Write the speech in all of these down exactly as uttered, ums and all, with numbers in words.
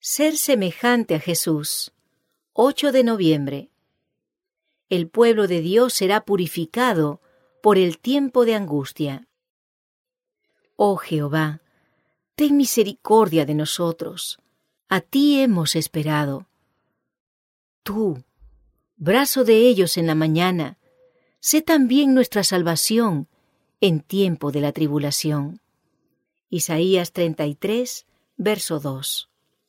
Ser semejante a Jesús. ocho de noviembre. El pueblo de Dios será purificado por el tiempo de angustia. Oh Jehová, ten misericordia de nosotros. A ti hemos esperado. Tú, brazo de ellos en la mañana, sé también nuestra salvación en tiempo de la tribulación. Isaías treinta y tres, verso dos.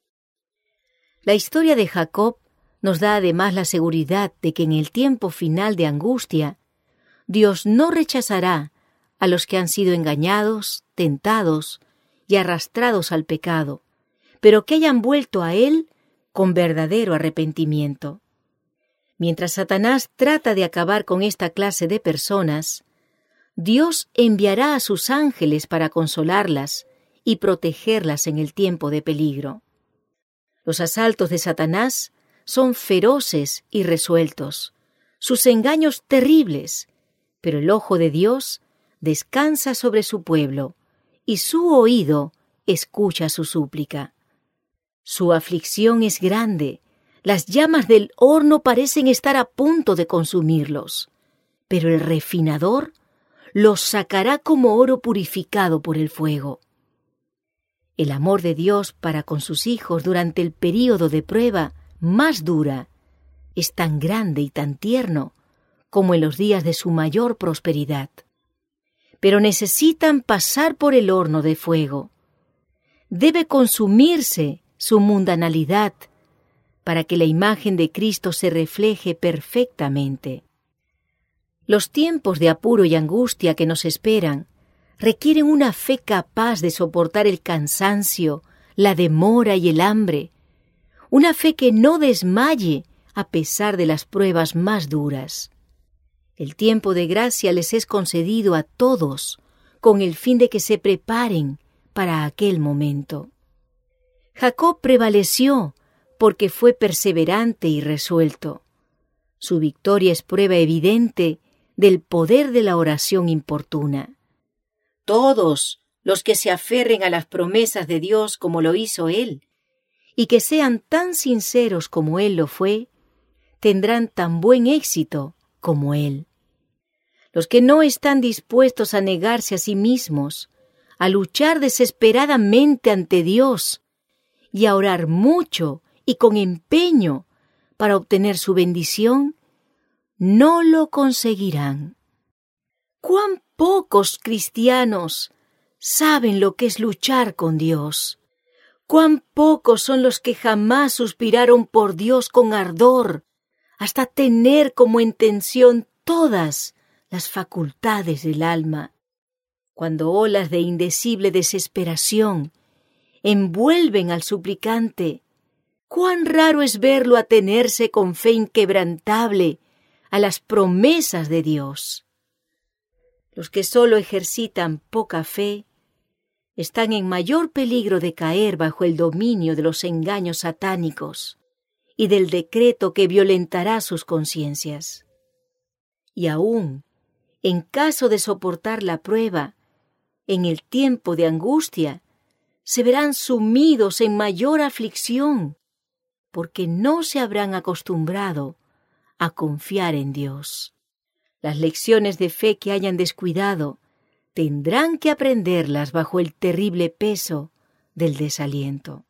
La historia de Jacob nos da además la seguridad de que en el tiempo final de angustia, Dios no rechazará a los que han sido engañados, tentados y arrastrados al pecado, pero que hayan vuelto a Él con verdadero arrepentimiento. Mientras Satanás trata de acabar con esta clase de personas, Dios enviará a sus ángeles para consolarlas y protegerlas en el tiempo de peligro. Los asaltos de Satanás son feroces y resueltos, sus engaños terribles, pero el ojo de Dios descansa sobre su pueblo y su oído escucha su súplica. Su aflicción es grande, las llamas del horno parecen estar a punto de consumirlos, pero el refinador los sacará como oro purificado por el fuego. El amor de Dios para con sus hijos durante el período de prueba más dura es tan grande y tan tierno como en los días de su mayor prosperidad. Pero necesitan pasar por el horno de fuego. Debe consumirse su mundanalidad para que la imagen de Cristo se refleje perfectamente. Los tiempos de apuro y angustia que nos esperan requieren una fe capaz de soportar el cansancio, la demora y el hambre, una fe que no desmaye a pesar de las pruebas más duras. El tiempo de gracia les es concedido a todos con el fin de que se preparen para aquel momento. Jacob prevaleció porque fue perseverante y resuelto. Su victoria es prueba evidente del poder de la oración importuna. Todos los que se aferren a las promesas de Dios como lo hizo Él, y que sean tan sinceros como Él lo fue, tendrán tan buen éxito como Él. Los que no están dispuestos a negarse a sí mismos, a luchar desesperadamente ante Dios y a orar mucho y con empeño para obtener su bendición, no lo conseguirán. ¡Cuán pocos cristianos saben lo que es luchar con Dios! ¡Cuán pocos son los que jamás suspiraron por Dios con ardor, hasta tener como intención todas las facultades del alma! Cuando olas de indecible desesperación envuelven al suplicante, cuán raro es verlo atenerse con fe inquebrantable a las promesas de Dios. Los que solo ejercitan poca fe están en mayor peligro de caer bajo el dominio de los engaños satánicos y del decreto que violentará sus conciencias. Y aún, en caso de soportar la prueba, en el tiempo de angustia, se verán sumidos en mayor aflicción, porque no se habrán acostumbrado a confiar en Dios. Las lecciones de fe que hayan descuidado tendrán que aprenderlas bajo el terrible peso del desaliento.